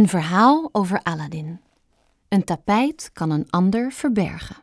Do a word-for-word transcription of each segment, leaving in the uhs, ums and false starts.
Een verhaal over Aladdin. Een tapijt kan een ander verbergen.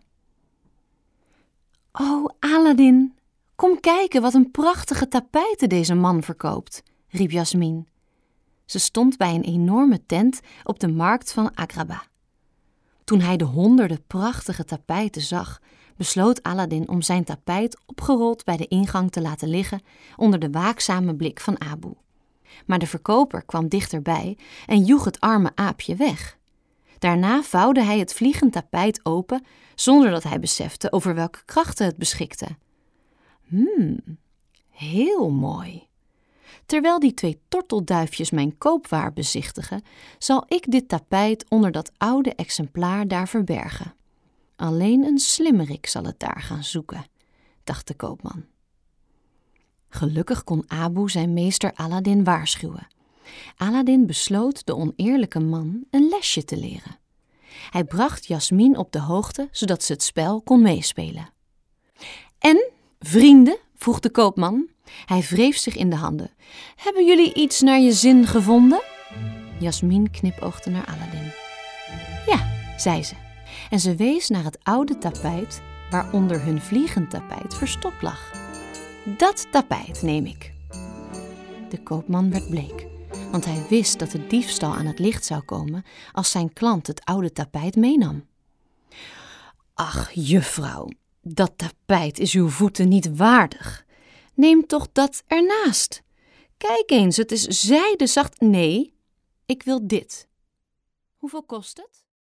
Oh, Aladdin, kom kijken wat een prachtige tapijten deze man verkoopt, riep Jasmin. Ze stond bij een enorme tent op de markt van Agrabah. Toen hij de honderden prachtige tapijten zag, besloot Aladdin om zijn tapijt opgerold bij de ingang te laten liggen onder de waakzame blik van Abu. Maar de verkoper kwam dichterbij en joeg het arme aapje weg. Daarna vouwde hij het vliegend tapijt open, zonder dat hij besefte over welke krachten het beschikte. Hmm, heel mooi. Terwijl die twee tortelduifjes mijn koopwaar bezichtigen, zal ik dit tapijt onder dat oude exemplaar daar verbergen. Alleen een slimmerik zal het daar gaan zoeken, dacht de koopman. Gelukkig kon Abu zijn meester Aladdin waarschuwen. Aladdin besloot de oneerlijke man een lesje te leren. Hij bracht Jasmin op de hoogte, zodat ze het spel kon meespelen. En, vrienden, vroeg de koopman. Hij wreef zich in de handen. Hebben jullie iets naar je zin gevonden? Jasmin knipoogde naar Aladdin. Ja, zei ze. En ze wees naar het oude tapijt waaronder hun vliegend tapijt verstopt lag. Dat tapijt neem ik. De koopman werd bleek, want hij wist dat de diefstal aan het licht zou komen als zijn klant het oude tapijt meenam. Ach, juffrouw, dat tapijt is uw voeten niet waardig. Neem toch dat ernaast. Kijk eens, het is zijdezacht. Nee, ik wil dit. Hoeveel kost het?